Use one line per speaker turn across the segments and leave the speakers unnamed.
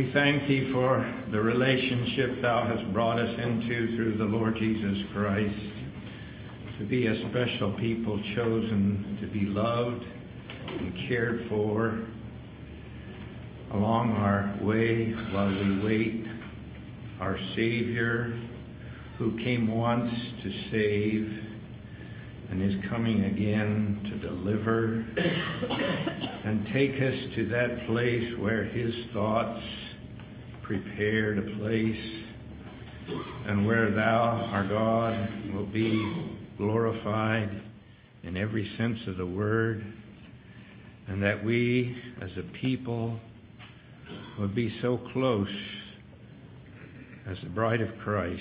We thank Thee for the relationship Thou hast brought us into through the Lord Jesus Christ, to be a special people chosen to be loved and cared for along our way while we wait our Savior, who came once to save and is coming again to deliver and take us to that place where His thoughts prepared a place and where Thou, our God, will be glorified in every sense of the word, and that we as a people will be so close as the bride of Christ,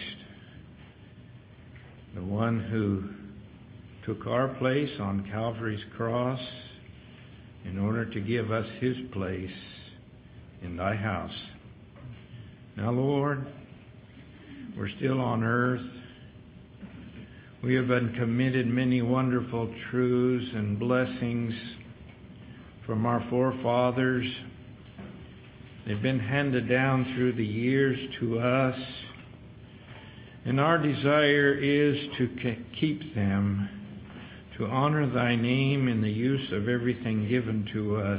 the one who took our place on Calvary's cross in order to give us His place in Thy house. Now, Lord, we're still on earth. We have been committed many wonderful truths and blessings from our forefathers. They've been handed down through the years to us. And our desire is to keep them, to honor Thy name in the use of everything given to us,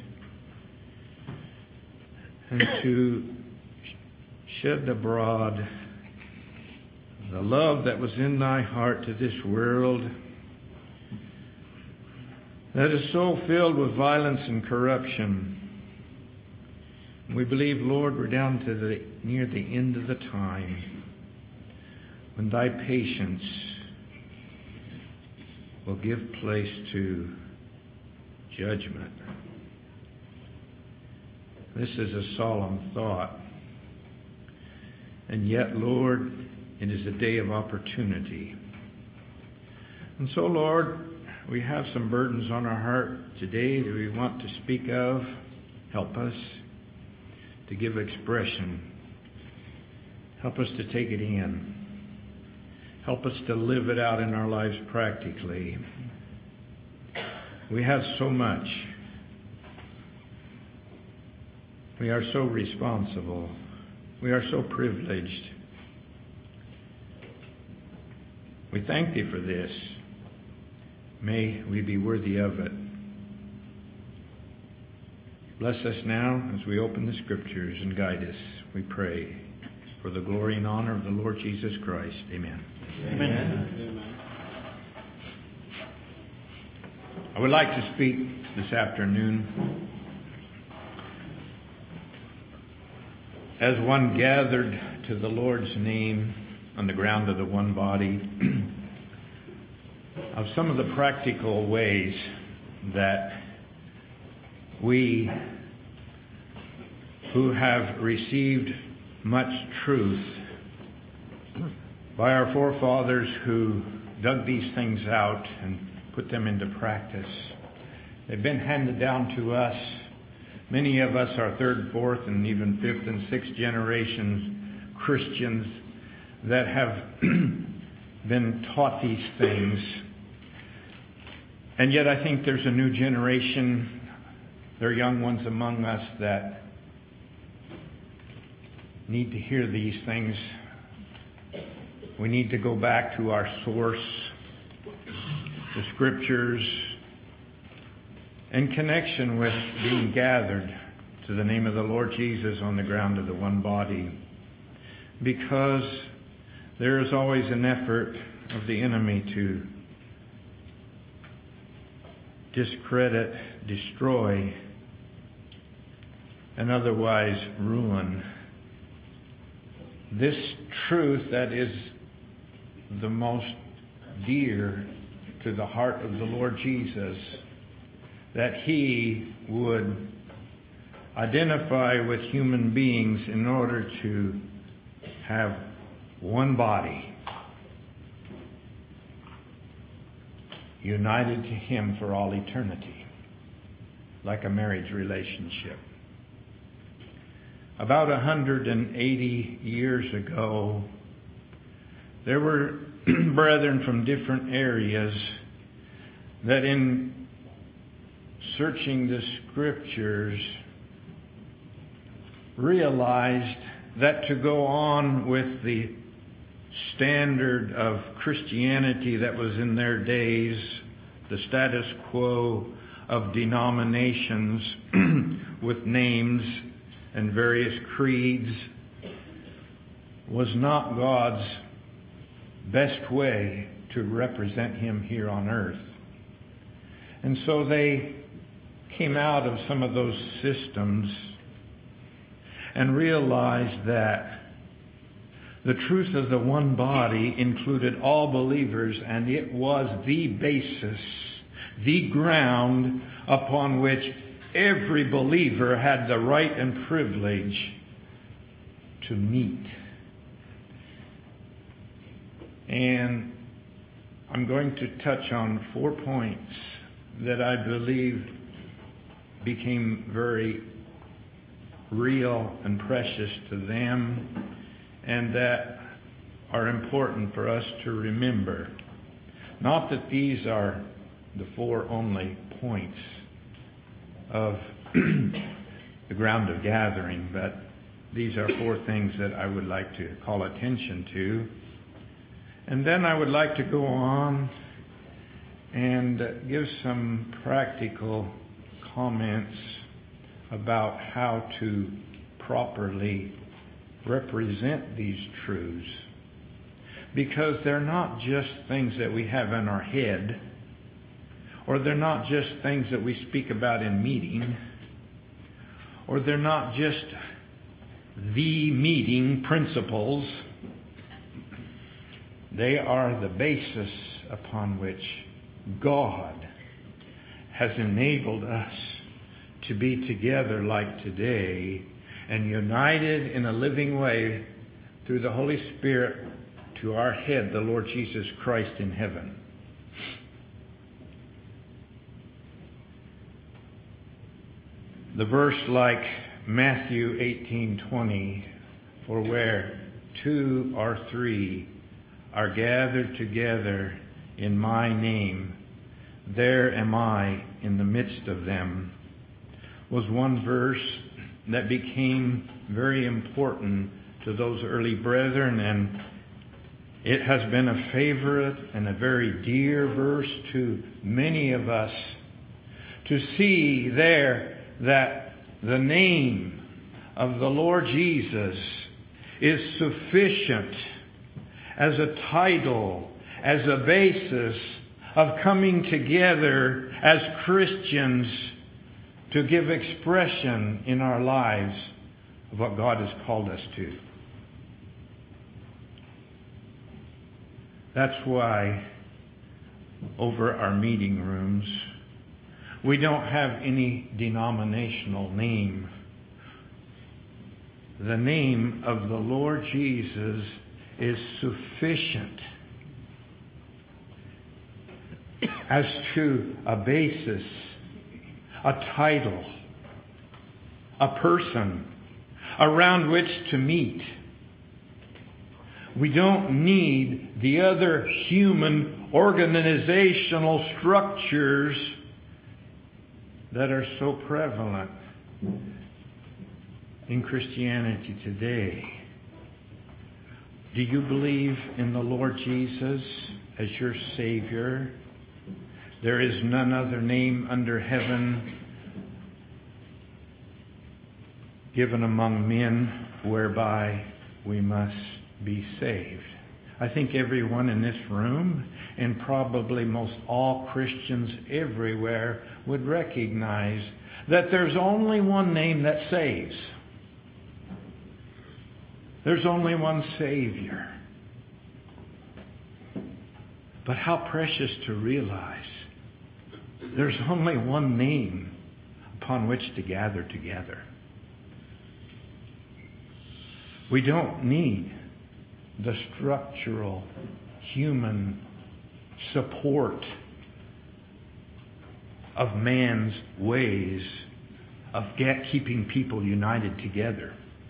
and to shed abroad the love that was in Thy heart to this world that is so filled with violence and corruption. We believe, Lord, we're down to near the end of the time when Thy patience will give place to judgment. This is a solemn thought. And yet, Lord, it is a day of opportunity. And so, Lord, we have some burdens on our heart today that we want to speak of. Help us to give expression. Help us to take it in. Help us to live it out in our lives practically. We have so much. We are so responsible. We are so privileged. We thank Thee for this. May we be worthy of it. Bless us now as we open the Scriptures and guide us, we pray, for the glory and honor of the Lord Jesus Christ. Amen.
Amen. Amen.
I would like to speak this afternoon as one gathered to the Lord's name on the ground of the one body of some of the practical ways that we who have received much truth by our forefathers who dug these things out and put them into practice. They've been handed down to us. Many of us are third, fourth, and even fifth and sixth generation Christians that have been taught these things. And yet I think there's a new generation, there are young ones among us that need to hear these things. We need to go back to our source, the Scriptures, in connection with being gathered to the name of the Lord Jesus on the ground of the one body. Because there is always an effort of the enemy to discredit, destroy, and otherwise ruin this truth that is the most dear to the heart of the Lord Jesus, that He would identify with human beings in order to have one body united to Him for all eternity, like a marriage relationship. About 180 years ago, there were brethren from different areas that in searching the Scriptures realized that to go on with the standard of Christianity that was in their days, the status quo of denominations with names and various creeds, was not God's best way to represent Him here on earth. And so they came out of some of those systems and realized that the truth of the one body included all believers, and it was the basis, the ground upon which every believer had the right and privilege to meet. And I'm going to touch on 4 points that I believe became very real and precious to them, and that are important for us to remember. Not that these are the 4 only points of the ground of gathering, but these are 4 things that I would like to call attention to. And then I would like to go on and give some practical comments about how to properly represent these truths. Because they're not just things that we have in our head, or they're not just things that we speak about in meeting, or they're not just the meeting principles. They are the basis upon which God has enabled us to be together like today and united in a living way through the Holy Spirit to our head, the Lord Jesus Christ in heaven. The verse like Matthew 18:20, for where 2 or 3 are gathered together in my name, there am I in the midst of them, was one verse that became very important to those early brethren, and it has been a favorite and a very dear verse to many of us, to see there that the name of the Lord Jesus is sufficient as a title, as a basis of coming together as Christians to give expression in our lives of what God has called us to. That's why over our meeting rooms, we don't have any denominational name. The name of the Lord Jesus is sufficient as to a basis, a title, a person around which to meet. We don't need the other human organizational structures that are so prevalent in Christianity today. Do you believe in the Lord Jesus as your Savior? There is none other name under heaven given among men whereby we must be saved. I think everyone in this room, and probably most all Christians everywhere, would recognize that there's only one name that saves. There's only one Savior. But how precious to realize there's only one name upon which to gather together. We don't need the structural human support of man's ways of keeping people united together.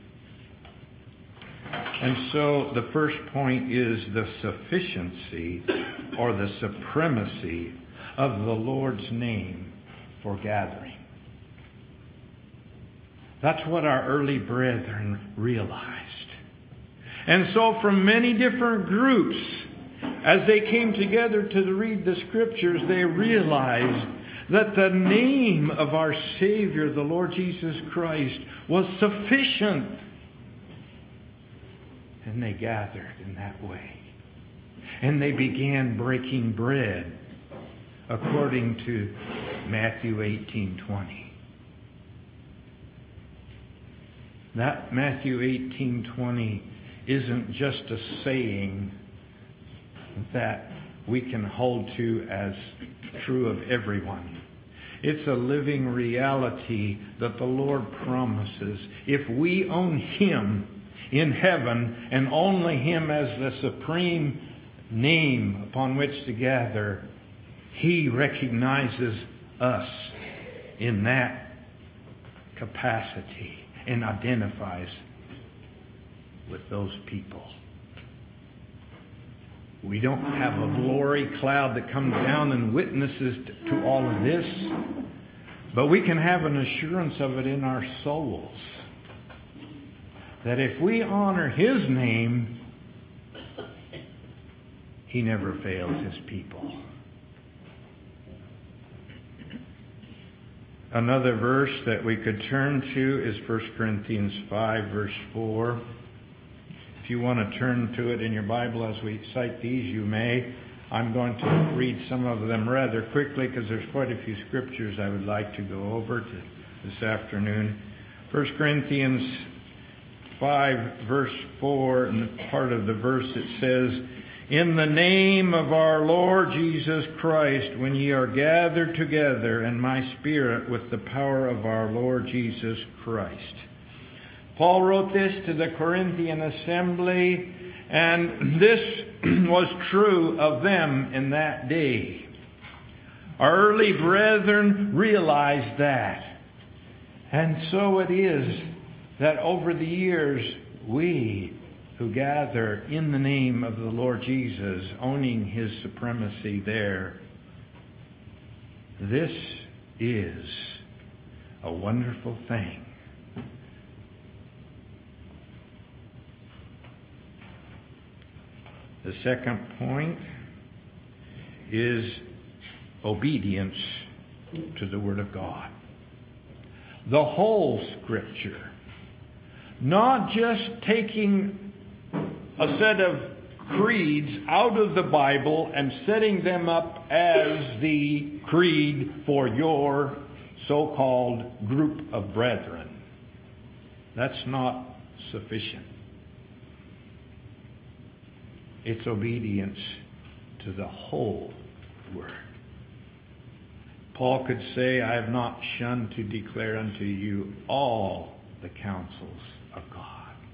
And so the first point is the sufficiency or the supremacy of the Lord's name for gathering. That's what our early brethren realized. And so from many different groups, as they came together to read the Scriptures, they realized that the name of our Savior, the Lord Jesus Christ, was sufficient. And they gathered in that way. And they began breaking bread according to Matthew 18:20. That Matthew 18:20 isn't just a saying that we can hold to as true of everyone. It's a living reality that the Lord promises. If we own Him in heaven and only Him as the supreme name upon which to gather, He recognizes us in that capacity and identifies with those people. We don't have a glory cloud that comes down and witnesses to all of this, but we can have an assurance of it in our souls. That if we honor His name, He never fails His people. Another verse that we could turn to is 1 Corinthians 5, verse 4. If you want to turn to it in your Bible as we cite these, you may. I'm going to read some of them rather quickly because there's quite a few scriptures I would like to go over this afternoon. 1 Corinthians 5, verse 4, and part of the verse it says, "In the name of our Lord Jesus Christ, when ye are gathered together, and my spirit with the power of our Lord Jesus Christ." Paul wrote this to the Corinthian assembly, and this was true of them in that day. Our early brethren realized that. And so it is that over the years, we who gather in the name of the Lord Jesus, owning His supremacy there, this is a wonderful thing. The second point is obedience to the Word of God. The whole Scripture. Not just taking a set of creeds out of the Bible and setting them up as the creed for your so-called group of brethren. That's not sufficient. It's obedience to the whole Word. Paul could say, "I have not shunned to declare unto you all the counsels of God."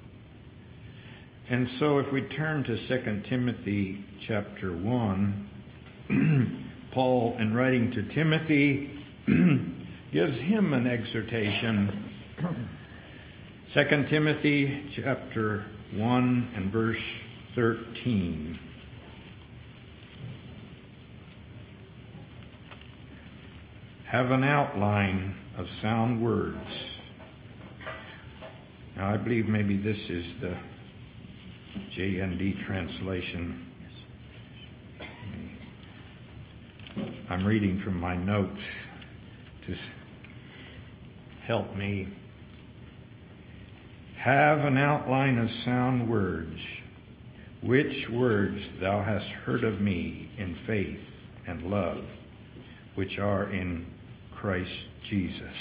And so if we turn to 2 Timothy chapter 1, Paul, in writing to Timothy, gives him an exhortation. 2 Timothy chapter 1 and verse 13. Have an outline of sound words. Now I believe maybe this is the JND translation. I'm reading from my notes to help me. Have an outline of sound words, which words thou hast heard of me in faith and love, which are in Christ Jesus.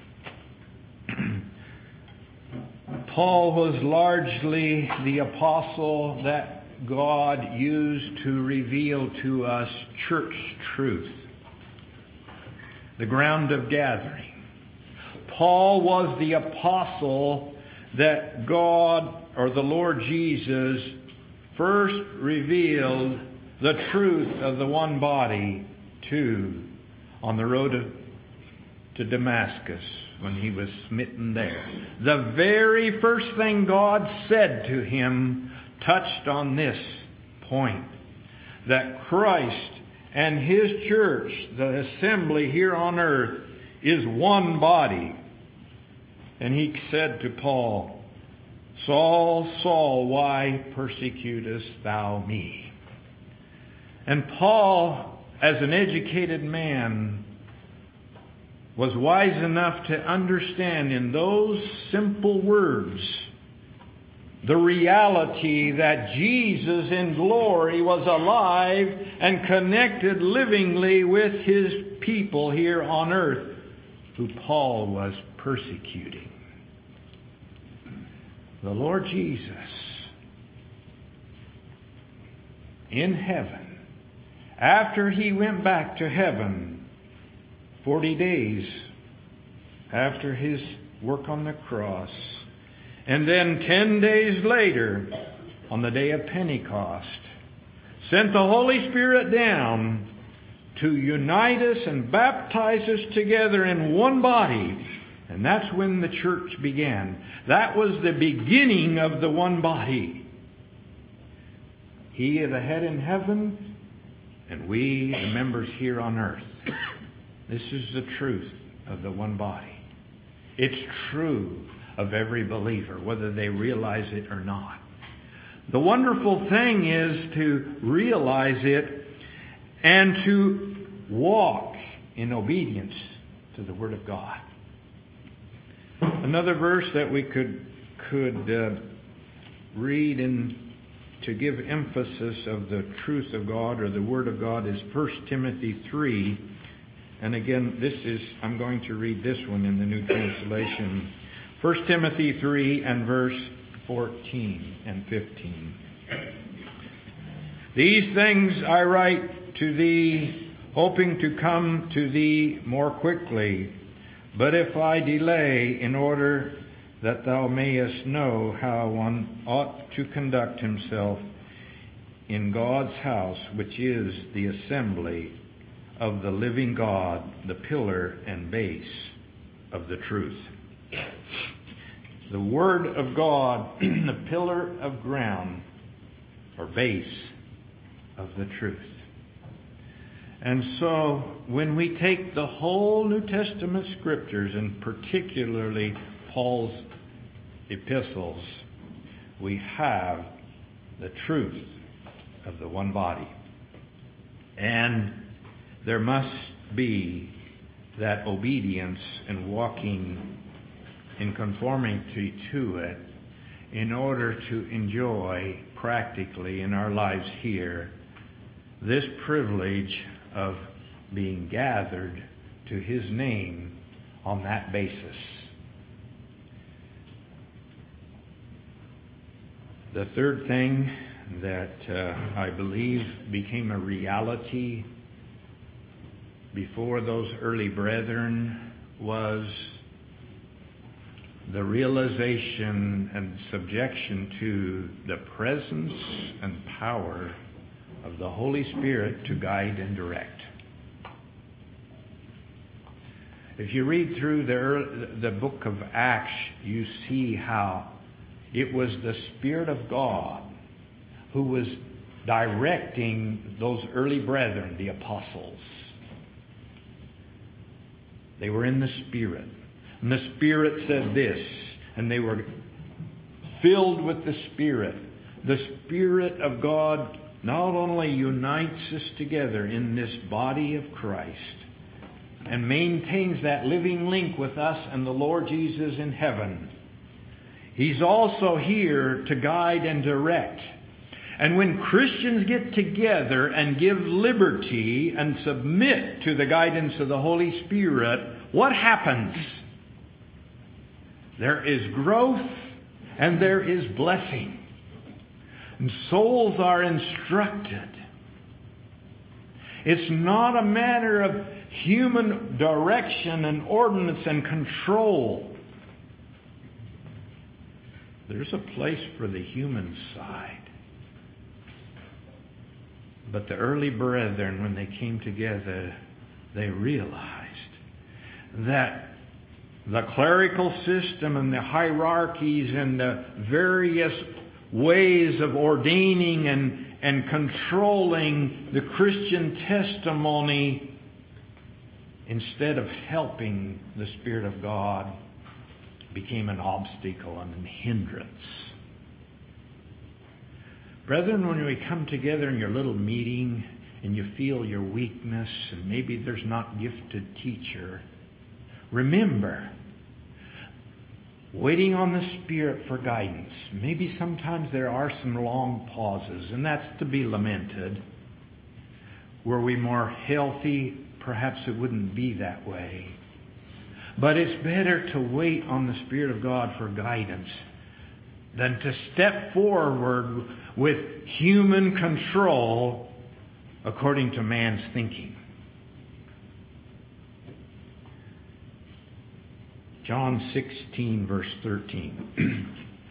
Paul was largely the apostle that God used to reveal to us church truth, the ground of gathering. Paul was the apostle that God, or the Lord Jesus, first revealed the truth of the one body to on the road to Damascus when he was smitten there. The very first thing God said to him touched on this point, that Christ and His church, the assembly here on earth, is one body. And he said to Paul, Saul, Saul, why persecutest thou me? And Paul, as an educated man, was wise enough to understand in those simple words the reality that Jesus in glory was alive and connected livingly with His people here on earth, who Paul was persecuting. The Lord Jesus in heaven, after He went back to heaven 40 days after His work on the cross, and then 10 days later, on the day of Pentecost, sent the Holy Spirit down to unite us and baptize us together in one body. And that's when the church began. That was the beginning of the one body. He is the head in heaven, and we, the members here on earth. This is the truth of the one body. It's true of every believer, whether they realize it or not. The wonderful thing is to realize it and to walk in obedience to the Word of God. Another verse that we could read in to give emphasis of the truth of God or the Word of God is 1 Timothy 3. And again, I'm going to read this one in the New Translation. 1 Timothy 3 and verse 14 and 15. These things I write to thee, hoping to come to thee more quickly. But if I delay, in order that thou mayest know how one ought to conduct himself in God's house, which is the assembly of the living God, the pillar and base of the truth. The Word of God, the pillar of ground or base of the truth. And so, when we take the whole New Testament Scriptures, and particularly Paul's epistles, we have the truth of the one body. And there must be that obedience and walking in conformity to it in order to enjoy practically in our lives here this privilege of being gathered to His name on that basis. The third thing that I believe became a reality before those early brethren was the realization and subjection to the presence and power of the Holy Spirit to guide and direct. If you read through the book of Acts, you see how it was the Spirit of God who was directing those early brethren, the apostles. They were in the Spirit. And the Spirit said this, and they were filled with the Spirit. The Spirit of God not only unites us together in this body of Christ and maintains that living link with us and the Lord Jesus in heaven, He's also here to guide and direct. And when Christians get together and give liberty and submit to the guidance of the Holy Spirit, what happens? There is growth and there is blessing. And souls are instructed. It's not a matter of human direction and ordinance and control. There's a place for the human side. But the early brethren, when they came together, they realized that the clerical system and the hierarchies and the various ways of ordaining and controlling the Christian testimony, instead of helping the Spirit of God, became an obstacle and a hindrance. Brethren, when we come together in your little meeting and you feel your weakness and maybe there's not gifted teacher, remember, waiting on the Spirit for guidance. Maybe sometimes there are some long pauses, and that's to be lamented. Were we more healthy, perhaps it wouldn't be that way. But it's better to wait on the Spirit of God for guidance than to step forward with human control according to man's thinking. John 16, verse 13.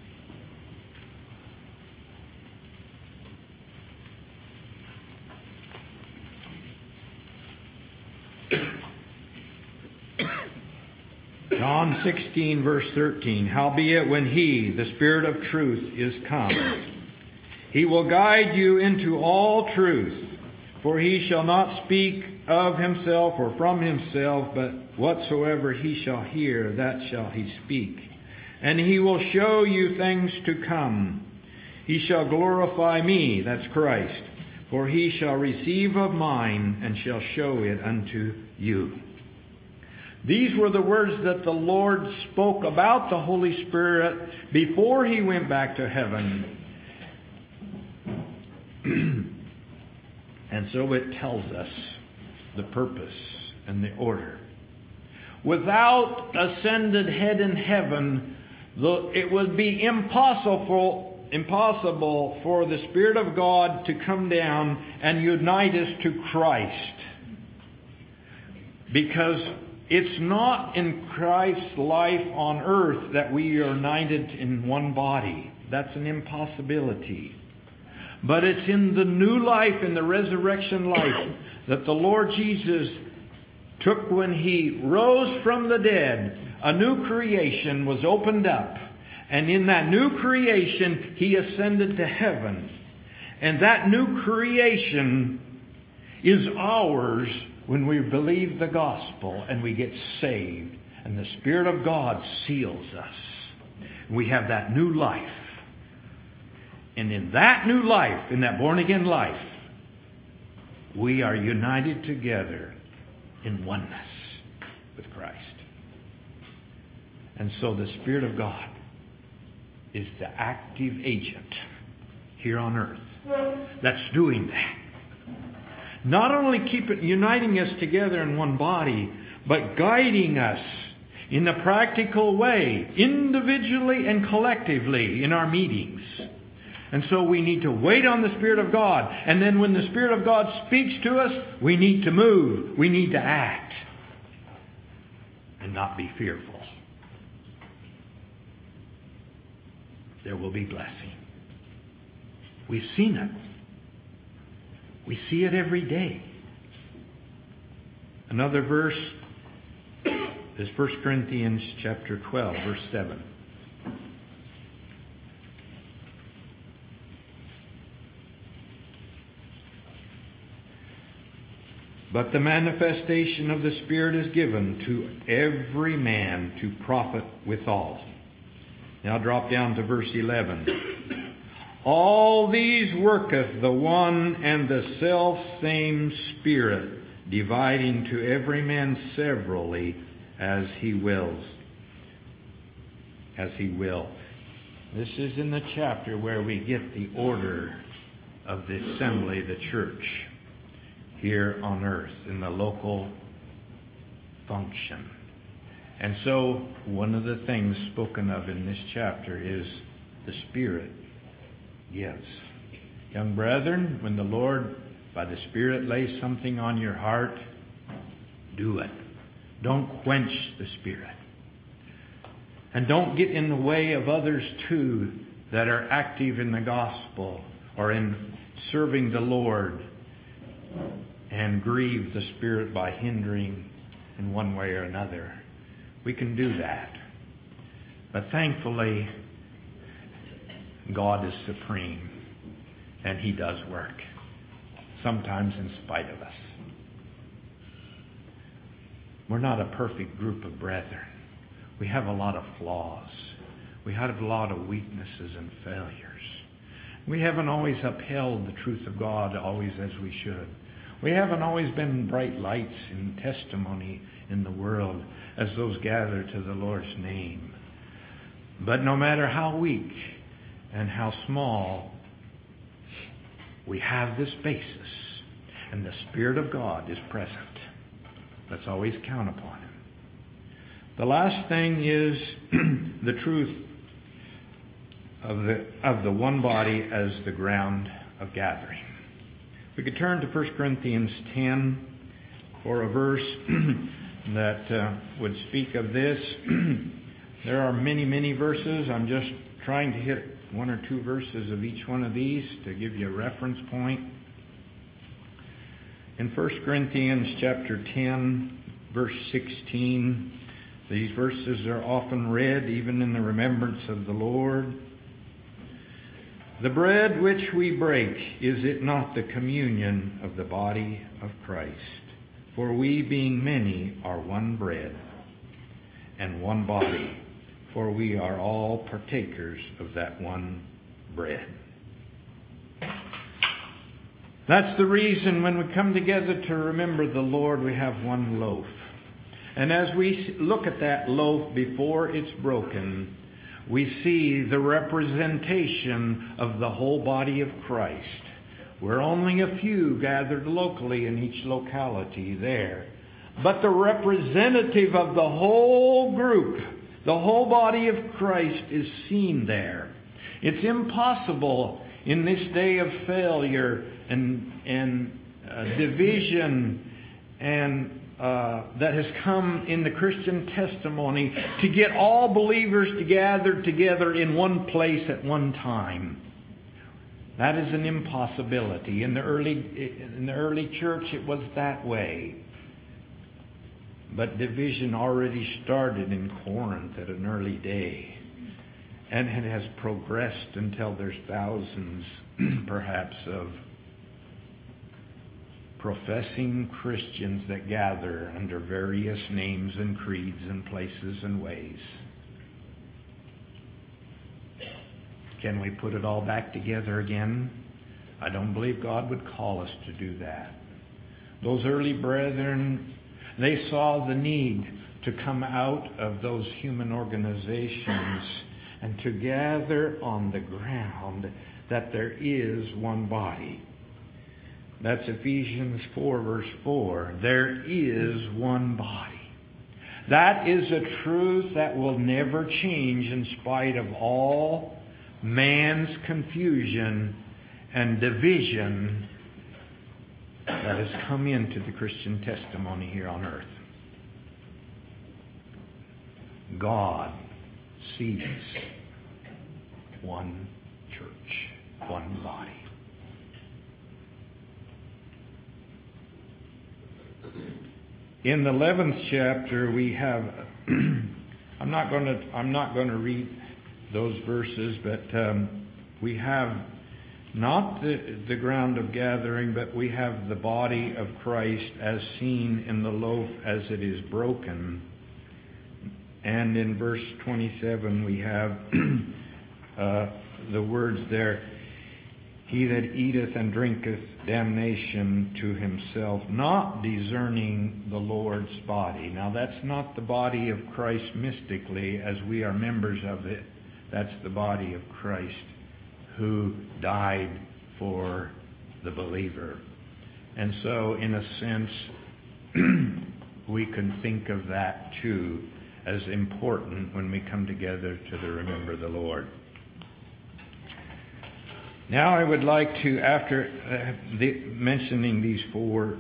John 16, verse 13. Howbeit when He, the Spirit of truth, is come, He will guide you into all truth. For He shall not speak of Himself or from Himself, but whatsoever He shall hear, that shall He speak. And He will show you things to come. He shall glorify Me, that's Christ, for He shall receive of mine and shall show it unto you. These were the words that the Lord spoke about the Holy Spirit before He went back to heaven. And so it tells us the purpose and the order. Without ascended head in heaven, it would be impossible for the Spirit of God to come down and unite us to Christ. Because it's not in Christ's life on earth that we are united in one body. That's an impossibility. But it's in the new life, in the resurrection life, that the Lord Jesus took when He rose from the dead. A new creation was opened up. And in that new creation, He ascended to heaven. And that new creation is ours when we believe the gospel and we get saved. And the Spirit of God seals us. We have that new life. And in that new life, in that born-again life, we are united together in oneness with Christ. And so the Spirit of God is the active agent here on earth that's doing that. Not only uniting us together in one body, but guiding us in a practical way, individually and collectively in our meetings. And so we need to wait on the Spirit of God. And then when the Spirit of God speaks to us, we need to move. We need to act. And not be fearful. There will be blessing. We've seen it. We see it every day. Another verse is 1 Corinthians chapter 12, verse 7. But the manifestation of the Spirit is given to every man to profit withal. Now drop down to verse 11. All these worketh the one and the selfsame Spirit, dividing to every man severally as he wills. As he will. This is in the chapter where we get the order of the assembly, the church, here on earth, in the local function. And so, one of the things spoken of in this chapter is the Spirit gives. Young brethren, when the Lord, by the Spirit, lays something on your heart, do it. Don't quench the Spirit. And don't get in the way of others too that are active in the gospel or in serving the Lord and grieve the Spirit by hindering in one way or another. We can do that. But thankfully, God is supreme and He does work. Sometimes in spite of us. We're not a perfect group of brethren. we have a lot of flaws. We have a lot of weaknesses and failures. We haven't always upheld the truth of God always as we should. We haven't always been bright lights in testimony in the world as those gather to the Lord's name. But no matter how weak and how small, we have this basis, and the Spirit of God is present. Let's always count upon Him. The last thing is the truth of the one body as the ground of gathering. We could turn to 1 Corinthians 10 for a verse that would speak of this. There are many, many verses. I'm just trying to hit one or two verses of each one of these to give you a reference point. In 1 Corinthians chapter 10, verse 16, these verses are often read even in the remembrance of the Lord. The bread which we break, is it not the communion of the body of Christ? For we, being many, are one bread and one body, for we are all partakers of that one bread. That's the reason when we come together to remember the Lord, we have one loaf. And as we look at that loaf before it's broken, we see the representation of the whole body of Christ. We're only a few gathered locally in each locality there. But the representative of the whole group, the whole body of Christ, is seen there. It's impossible in this day of failure and division and that has come in the Christian testimony to get all believers to gather together in one place at one time. That is an impossibility. In the early church it was that way. But division already started in Corinth at an early day. And it has progressed until there's thousands, perhaps, of professing Christians that gather under various names and creeds and places and ways. Can we put it all back together again? I don't believe God would call us to do that. Those early brethren, they saw the need to come out of those human organizations and to gather on the ground that there is one body. That's Ephesians 4 verse 4. There is one body. That is a truth that will never change in spite of all man's confusion and division that has come into the Christian testimony here on earth. God sees one church, one body. In the 11th chapter, we have. I'm not going to read those verses, but we have not the ground of gathering, but we have the body of Christ as seen in the loaf as it is broken. And in verse 27, we have the words there. He that eateth and drinketh damnation to himself, not discerning the Lord's body. Now that's not the body of Christ mystically as we are members of it. That's the body of Christ who died for the believer. And so in a sense, we can think of that too as important when we come together to remember the Lord. Now I would like to, after mentioning these four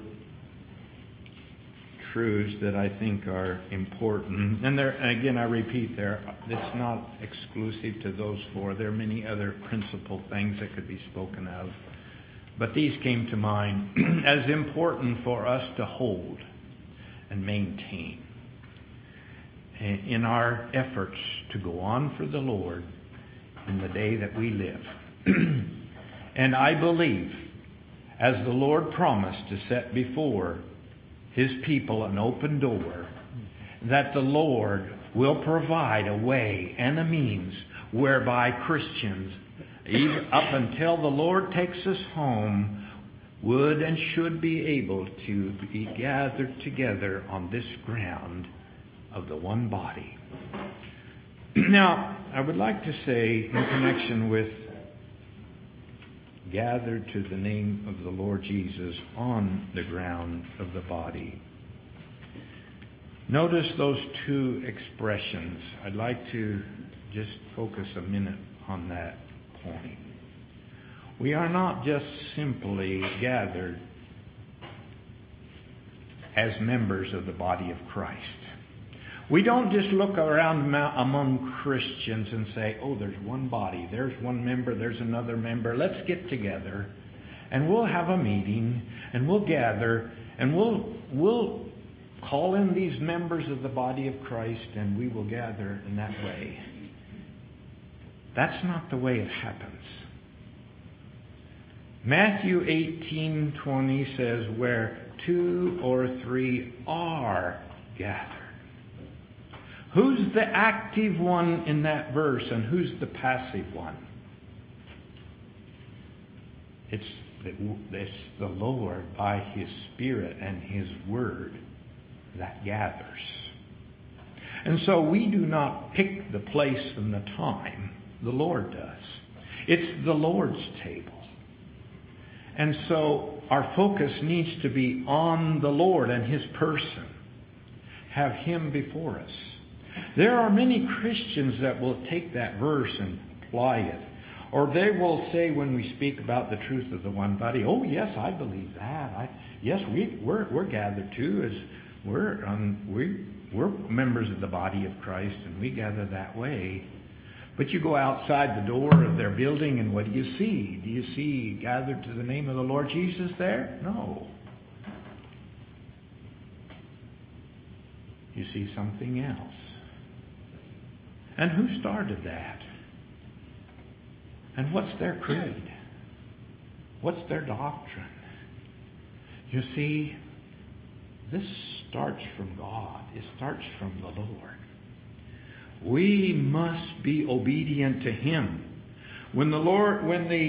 truths that I think are important, and again I repeat, it's not exclusive to those four. There are many other principal things that could be spoken of. But these came to mind as important for us to hold and maintain in our efforts to go on for the Lord in the day that we live. And I believe, as the Lord promised to set before His people an open door, that the Lord will provide a way and a means whereby Christians, even up until the Lord takes us home, would and should be able to be gathered together on this ground of the one body. Now, I would like to say, in connection with gathered to the name of the Lord Jesus on the ground of the body, notice those two expressions. I'd like to just focus a minute on that point. We are not just simply gathered as members of the body of Christ. We don't just look around among Christians and say, oh, there's one body, there's one member, there's another member. Let's get together and we'll have a meeting and we'll gather and we'll call in these members of the body of Christ and we will gather in that way. That's not the way it happens. Matthew 18:20 says, where 2 or 3 are gathered. Who's the active one in that verse and who's the passive one? It's the Lord by His Spirit and His Word that gathers. And so we do not pick the place and the time. The Lord does. It's the Lord's table. And so our focus needs to be on the Lord and His person. Have Him before us. There are many Christians that will take that verse and apply it. Or they will say when we speak about the truth of the one body, oh yes, I believe that. Yes, we're gathered too, as we're members of the body of Christ and we gather that way. But you go outside the door of their building and what do you see? Do you see gathered to the name of the Lord Jesus there? No. You see something else. And who started that? And what's their creed? What's their doctrine? You see, this starts from God. It starts from the Lord. We must be obedient to Him. When the Lord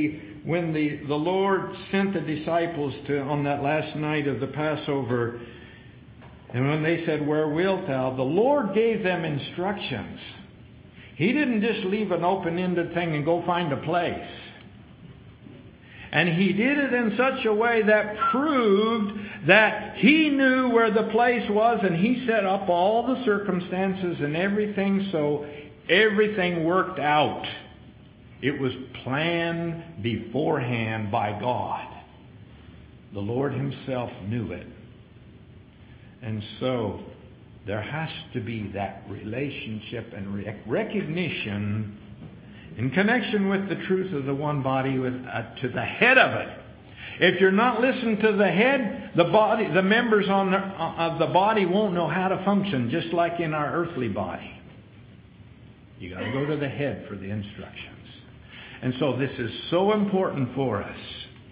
sent the disciples on that last night of the Passover, and when they said, where wilt thou? The Lord gave them instructions. He didn't just leave an open-ended thing and go find a place. And He did it in such a way that proved that He knew where the place was, and He set up all the circumstances and everything, so everything worked out. It was planned beforehand by God. The Lord Himself knew it. And so there has to be that relationship and recognition in connection with the truth of the one body to the head of it. If you're not listening to the head, the members of the body won't know how to function, just like in our earthly body. You got to go to the head for the instructions. And so this is so important for us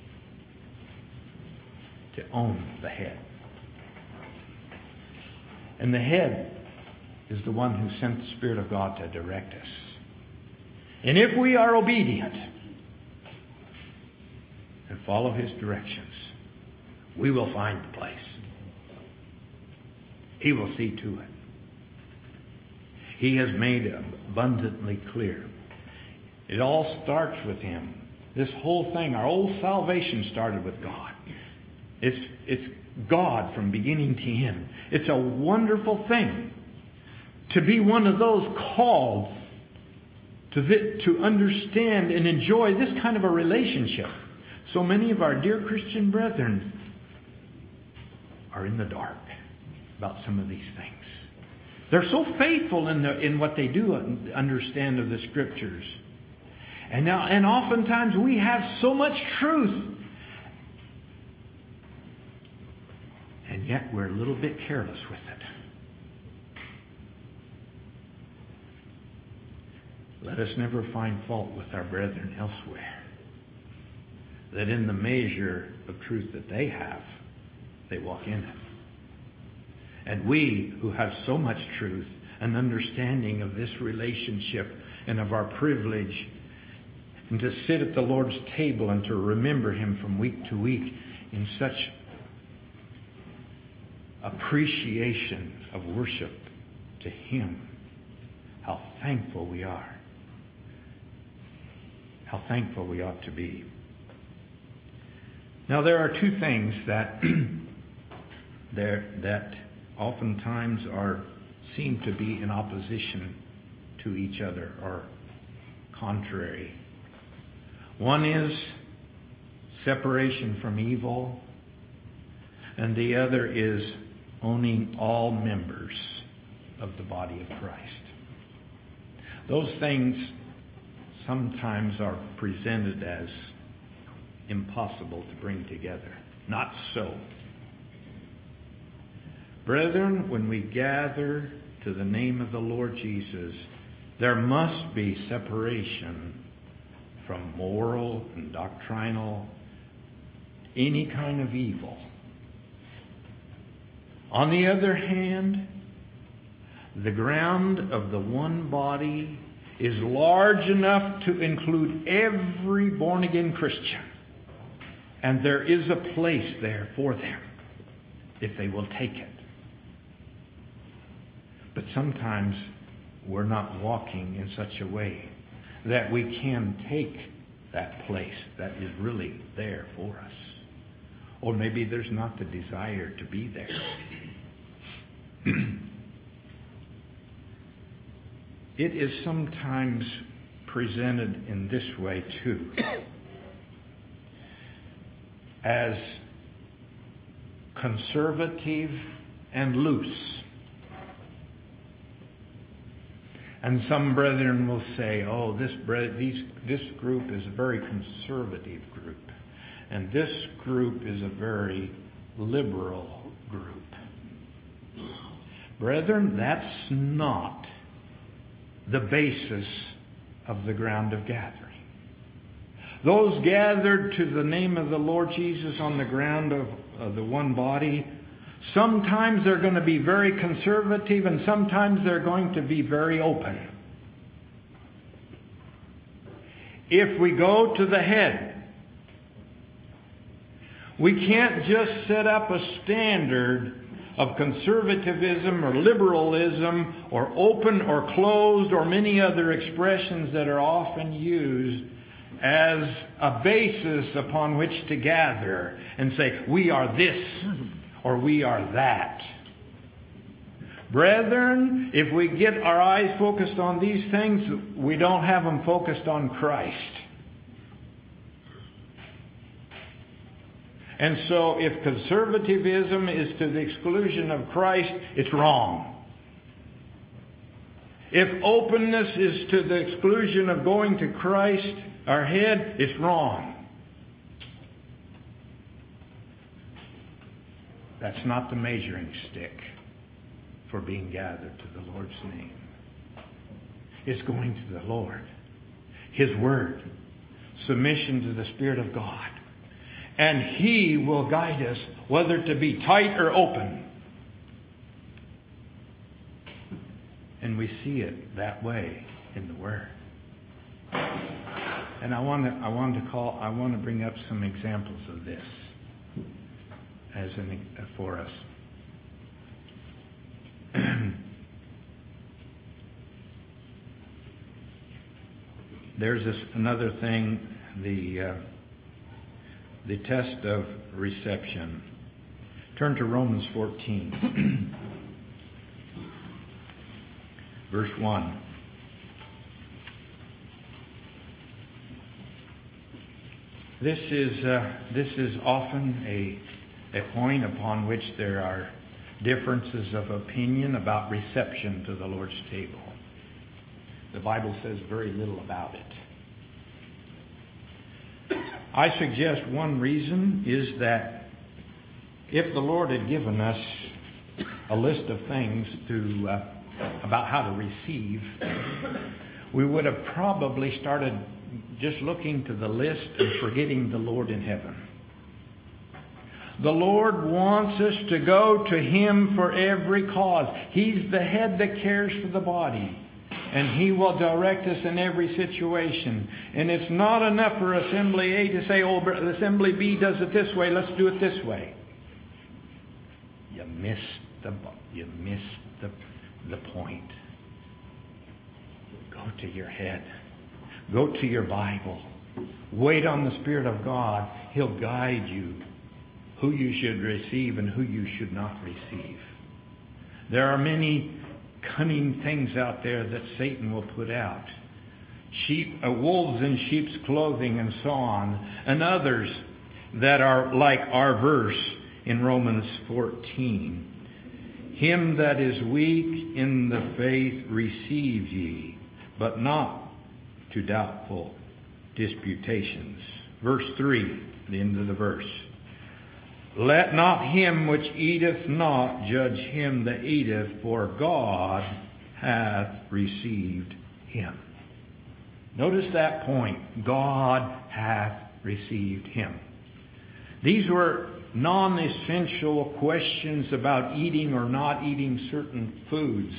to own the head. And the head is the one who sent the Spirit of God to direct us. And if we are obedient and follow His directions, we will find the place. He will see to it. He has made it abundantly clear. It all starts with Him. This whole thing, our whole salvation started with God. It's God from beginning to end. It's a wonderful thing to be one of those called to understand and enjoy this kind of a relationship. So many of our dear Christian brethren are in the dark about some of these things. They're so faithful in what they do understand of the Scriptures. And oftentimes we have so much truth. And yet we're a little bit careless with it. Let us never find fault with our brethren elsewhere. That in the measure of truth that they have, they walk in it. And we who have so much truth an understanding of this relationship and of our privilege, and to sit at the Lord's table and to remember Him from week to week in such appreciation of worship to Him. How thankful we are. How thankful we ought to be. Now there are two things that that oftentimes seem to be in opposition to each other or contrary. One is separation from evil, and the other is owning all members of the body of Christ. Those things sometimes are presented as impossible to bring together. Not so. Brethren, when we gather to the name of the Lord Jesus, there must be separation from moral and doctrinal, any kind of evil. On the other hand, the ground of the one body is large enough to include every born-again Christian. And there is a place there for them if they will take it. But sometimes we're not walking in such a way that we can take that place that is really there for us. Or maybe there's not the desire to be there. It is sometimes presented in this way too, as conservative and loose. And some brethren will say, oh, this group is a very conservative group, and this group is a very liberal group. Brethren, that's not the basis of the ground of gathering. Those gathered to the name of the Lord Jesus on the ground of the one body, sometimes they're going to be very conservative and sometimes they're going to be very open. If we go to the head, we can't just set up a standard of conservatism or liberalism or open or closed or many other expressions that are often used as a basis upon which to gather and say, we are this or we are that. Brethren, if we get our eyes focused on these things, we don't have them focused on Christ. And so if conservatism is to the exclusion of Christ, it's wrong. If openness is to the exclusion of going to Christ, our head, it's wrong. That's not the measuring stick for being gathered to the Lord's name. It's going to the Lord, His Word, submission to the Spirit of God. And He will guide us whether to be tight or open. And we see it that way in the Word. And I want to bring up some examples of this for us. There's another thing, the test of reception. Turn to Romans 14, verse 1. This is often a point upon which there are differences of opinion about reception to the Lord's table. The Bible says very little about it. I suggest one reason is that if the Lord had given us a list of things about how to receive, we would have probably started just looking to the list and forgetting the Lord in heaven. The Lord wants us to go to Him for every cause. He's the head that cares for the body. And He will direct us in every situation. And it's not enough for Assembly A to say, oh, Assembly B does it this way, let's do it this way. You miss the point. Go to your head. Go to your Bible. Wait on the Spirit of God. He'll guide you who you should receive and who you should not receive. There are many cunning things out there that Satan will put out. Wolves in sheep's clothing and so on. And others that are like our verse in Romans 14. Him that is weak in the faith receive ye, but not to doubtful disputations. Verse 3, the end of the verse. Let not him which eateth not judge him that eateth, for God hath received him. Notice that point. God hath received him. These were non-essential questions about eating or not eating certain foods.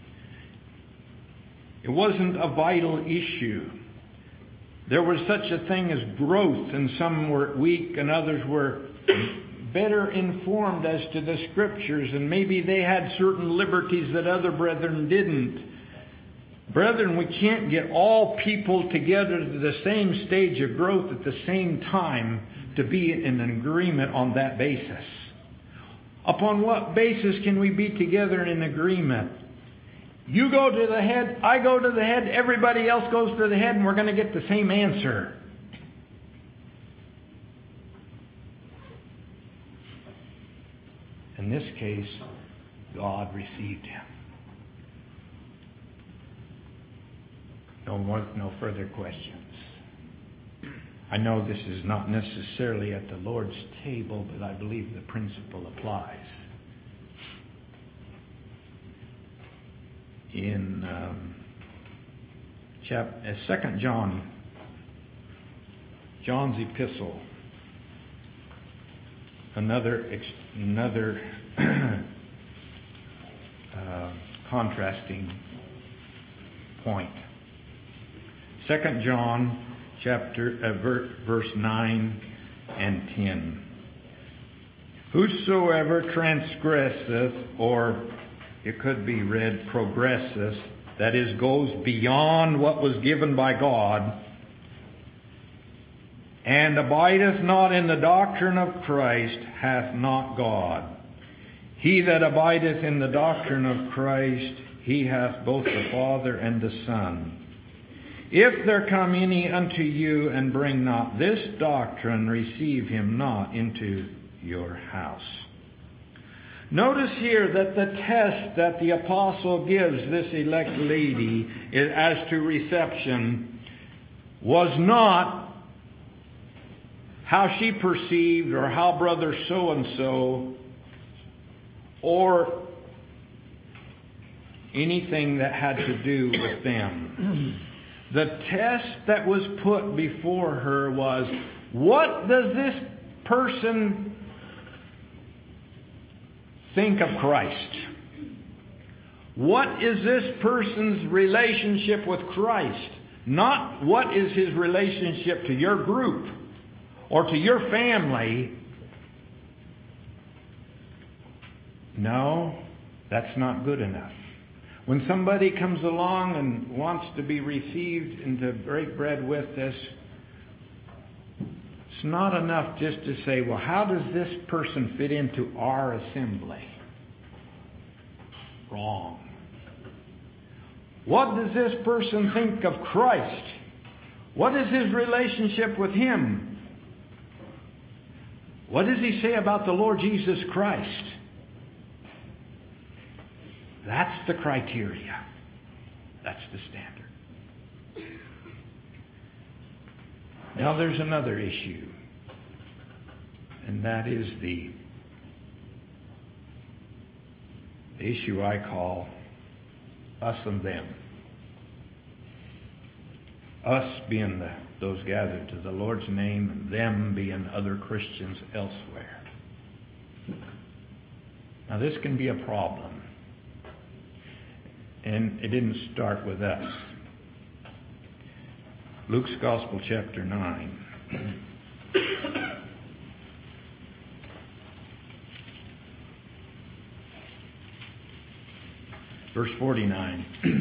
It wasn't a vital issue. There was such a thing as growth, and some were weak and others were better informed as to the Scriptures, and maybe they had certain liberties that other brethren didn't. Brethren, we can't get all people together to the same stage of growth at the same time to be in an agreement on that basis. Upon what basis can we be together in agreement? You go to the head, I go to the head, everybody else goes to the head, and we're going to get the same answer. In this case, God received him. No further questions. I know this is not necessarily at the Lord's table, but I believe the principle applies. In 2 John, John's epistle, another contrasting point. 2 John verse 9 and 10. Whosoever transgresseth, or it could be read progresseth, that is, goes beyond what was given by God, and abideth not in the doctrine of Christ, hath not God. He that abideth in the doctrine of Christ, he hath both the Father and the Son. If there come any unto you and bring not this doctrine, receive him not into your house. Notice here that the test that the apostle gives this elect lady as to reception was not how she perceived or how brother so-and-so or anything that had to do with them. The test that was put before her was, what does this person think of Christ? What is this person's relationship with Christ? Not what is his relationship to your group or to your family. No, that's not good enough. When somebody comes along and wants to be received and to break bread with us, it's not enough just to say, well, how does this person fit into our assembly? Wrong. What does this person think of Christ? What is his relationship with Him? What does he say about the Lord Jesus Christ? That's the criteria. That's the standard. Now there's another issue. And that is the issue I call us and them. Us being those gathered to the Lord's name, and them being other Christians elsewhere. Now this can be a problem. And it didn't start with us. Luke's Gospel, chapter 9. Verse 49.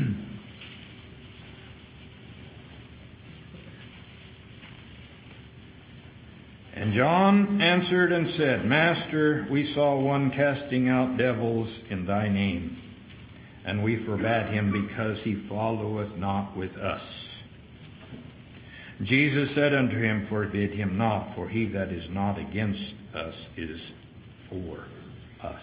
And John answered and said, Master, we saw one casting out devils in thy name, and we forbade him because he followeth not with us. Jesus said unto him, Forbid him not, for he that is not against us is for us.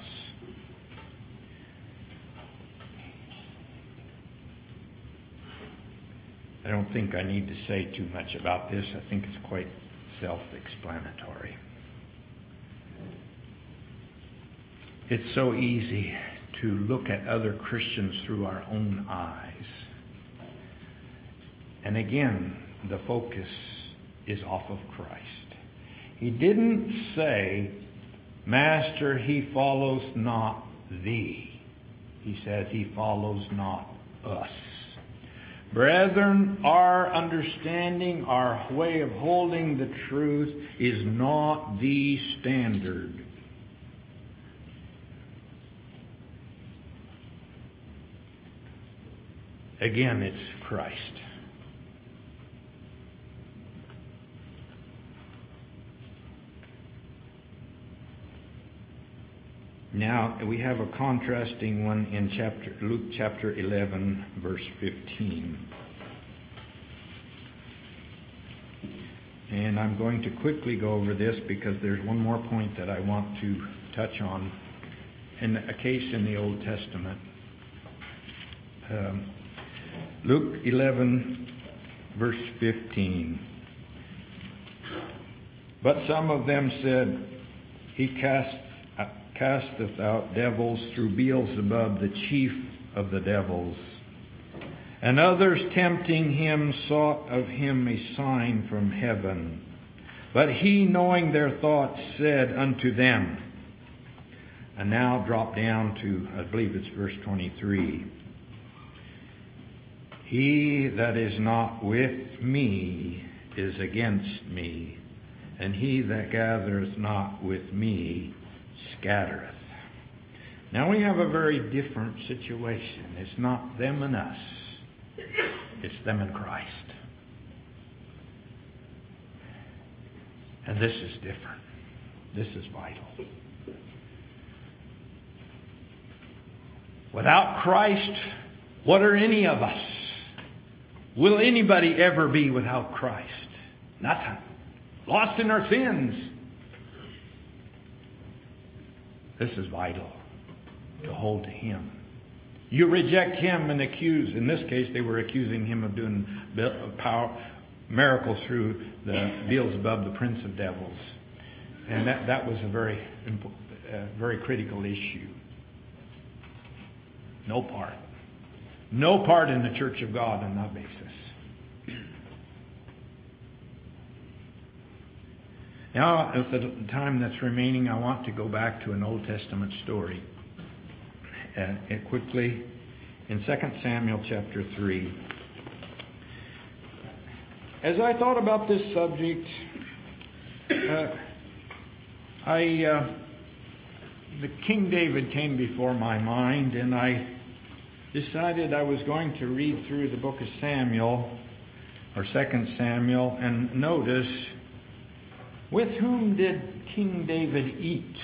I don't think I need to say too much about this. I think it's quite self-explanatory. It's so easy to look at other Christians through our own eyes. And again, the focus is off of Christ. He didn't say, Master, he follows not thee. He says he follows not us. Brethren, our understanding, our way of holding the truth is not the standard. Again, it's Christ. Now, we have a contrasting one in Luke chapter 11, verse 15. And I'm going to quickly go over this because there's one more point that I want to touch on in a case in the Old Testament. Luke 11, verse 15. But some of them said, He casteth out devils through Beelzebub, the chief of the devils. And others, tempting him, sought of him a sign from heaven. But he, knowing their thoughts, said unto them, and now drop down to, I believe it's verse 23. He that is not with me is against me, and he that gathereth not with me scattereth. Now we have a very different situation. It's not them and us. It's them and Christ. And this is different. This is vital. Without Christ, what are any of us? Will anybody ever be without Christ? Nothing. Lost in our sins. This is vital, to hold to Him. You reject Him and accuse, in this case they were accusing Him of doing miracles through the Beelzebub, the prince of devils. And that was a very critical issue. No part. No part in the Church of God on that basis. Now, at the time that's remaining, I want to go back to an Old Testament story. Quickly, in 2 Samuel chapter 3. As I thought about this subject, the King David came before my mind, and I decided I was going to read through the book of Samuel, or 2 Samuel, and notice, with whom did King David eat?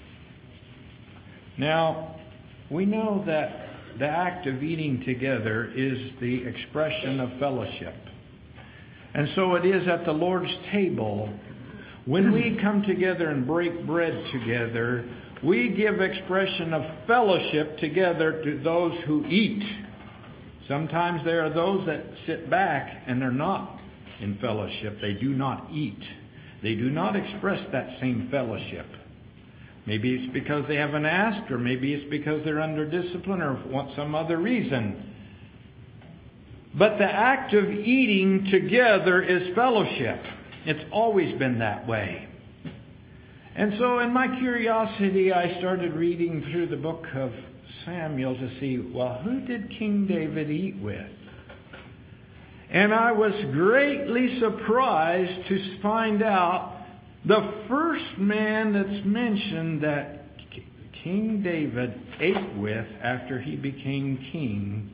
Now, we know that the act of eating together is the expression of fellowship. And so it is at the Lord's table. When we come together and break bread together, we give expression of fellowship together to those who eat. Sometimes there are those that sit back and they're not in fellowship. They do not eat. They do not express that same fellowship. Maybe it's because they haven't asked, or maybe it's because they're under discipline, or want some other reason. But the act of eating together is fellowship. It's always been that way. And so in my curiosity, I started reading through the book of Samuel to see, well, who did King David eat with? And I was greatly surprised to find out the first man that's mentioned that King David ate with after he became king.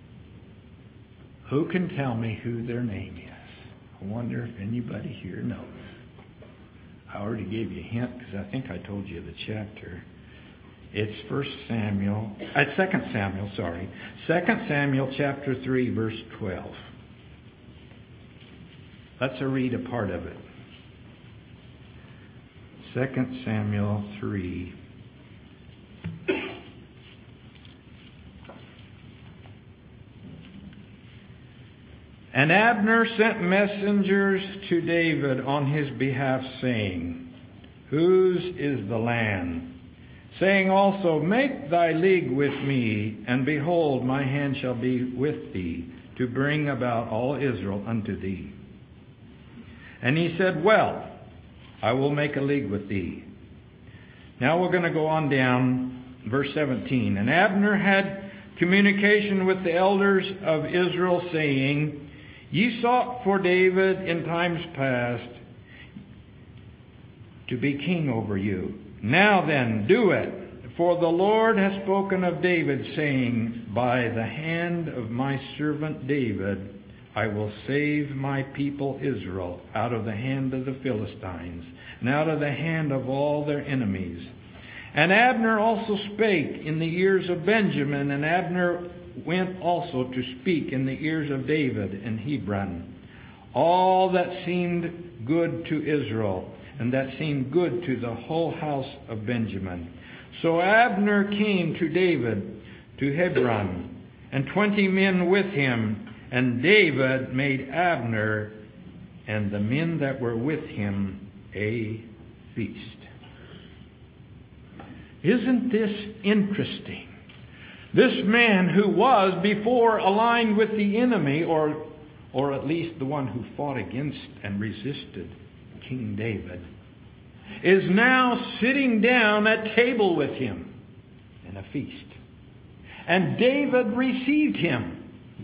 Who can tell me who their name is? I wonder if anybody here knows. I already gave you a hint because I think I told you the chapter. It's 2 Samuel chapter 3, verse 12. Let's read a part of it. 2 Samuel 3. And Abner sent messengers to David on his behalf, saying, Whose is the land? Saying also, Make thy league with me, and behold, my hand shall be with thee, to bring about all Israel unto thee. And he said, Well, I will make a league with thee. Now we're going to go on down, verse 17. And Abner had communication with the elders of Israel, saying, Ye sought for David in times past to be king over you. Now then, do it. For the Lord has spoken of David, saying, By the hand of my servant David, I will save my people Israel out of the hand of the Philistines, and out of the hand of all their enemies. And Abner also spake in the ears of Benjamin, and Abner went also to speak in the ears of David in Hebron, all that seemed good to Israel, and that seemed good to the whole house of Benjamin. So Abner came to David to Hebron, and 20 men with him, and David made Abner and the men that were with him a feast. Isn't this interesting? This man who was before aligned with the enemy, or at least the one who fought against and resisted King David, is now sitting down at table with him in a feast. And David received him.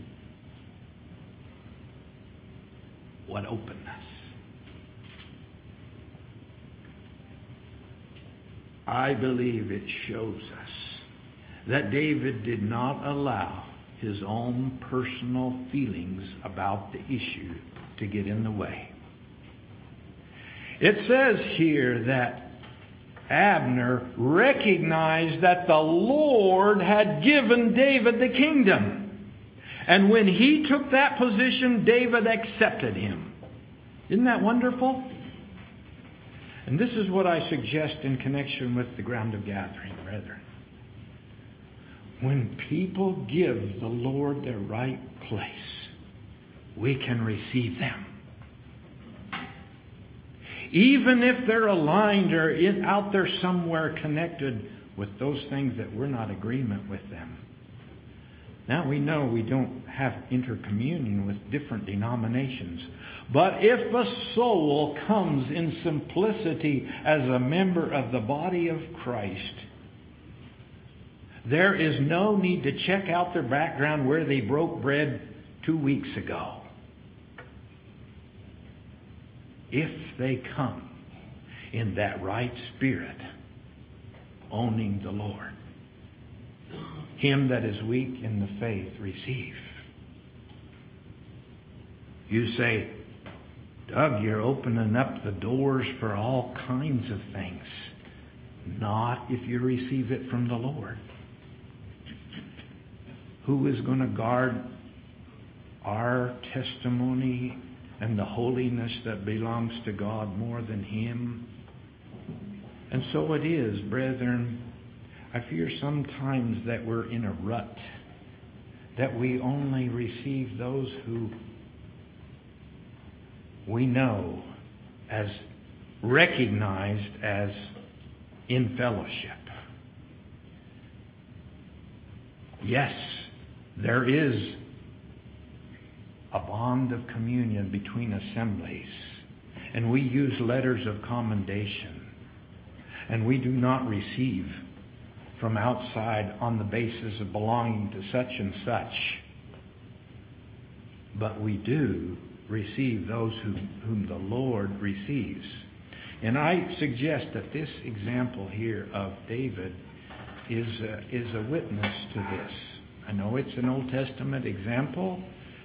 What openness. I believe it shows us that David did not allow his own personal feelings about the issue to get in the way. It says here that Abner recognized that the Lord had given David the kingdom. And when he took that position, David accepted him. Isn't that wonderful? And this is what I suggest in connection with the ground of gathering, brethren. When people give the Lord their right place, we can receive them. Even if they're aligned or out there somewhere connected with those things that we're not in agreement with them. Now we know we don't have intercommunion with different denominations. But if a soul comes in simplicity as a member of the body of Christ, there is no need to check out their background where they broke bread 2 weeks ago. If they come in that right spirit, owning the Lord. Him that is weak in the faith, receive. You say, Doug, you're opening up the doors for all kinds of things. Not if you receive it from the Lord. Who is going to guard our testimony and the holiness that belongs to God more than Him? And so it is, brethren. I fear sometimes that we're in a rut, that we only receive those who we know as recognized as in fellowship. Yes, there is a bond of communion between assemblies, and we use letters of commendation. And we do not receive from outside on the basis of belonging to such and such. But we do receive those whom the Lord receives. And I suggest that this example here of David is a witness to this. I know it's an Old Testament example,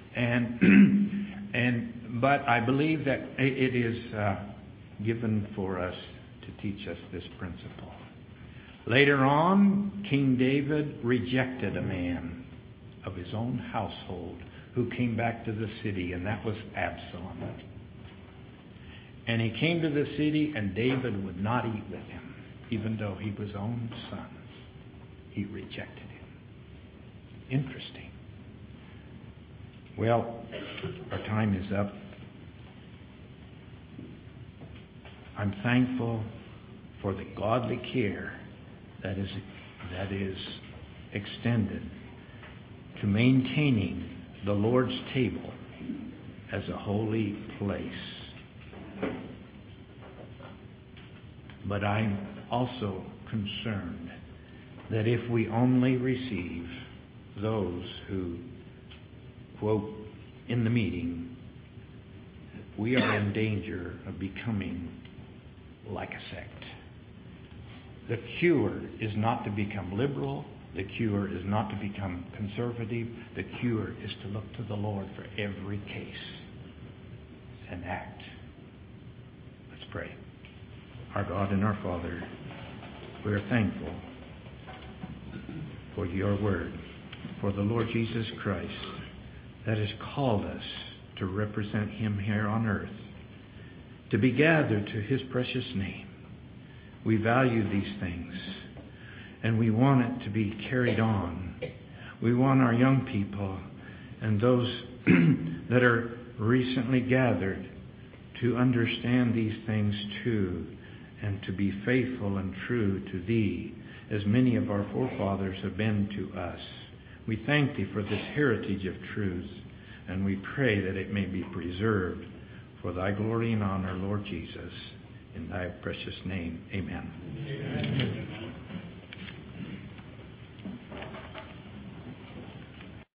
but I believe that it is given for us to teach us this principle. Later on, King David rejected a man of his own household who came back to the city, and that was Absalom. And he came to the city, and David would not eat with him, even though he was his own son. He rejected him. Interesting. Well, our time is up. I'm thankful for the godly care that is extended to maintaining the Lord's table as a holy place. But I'm also concerned that if we only receive those who, quote, in the meeting, we are in danger of becoming like a sect. The cure is not to become liberal. The cure is not to become conservative. The cure is to look to the Lord for every case and act. Let's pray. Our God and our Father, we are thankful for your word, for the Lord Jesus Christ that has called us to represent him here on earth, to be gathered to his precious name. We value these things, and we want it to be carried on. We want our young people and those that are recently gathered to understand these things too, and to be faithful and true to thee, as many of our forefathers have been to us. We thank thee for this heritage of truth, and we pray that it may be preserved for thy glory and honor, Lord Jesus. In thy precious name, amen.
Amen.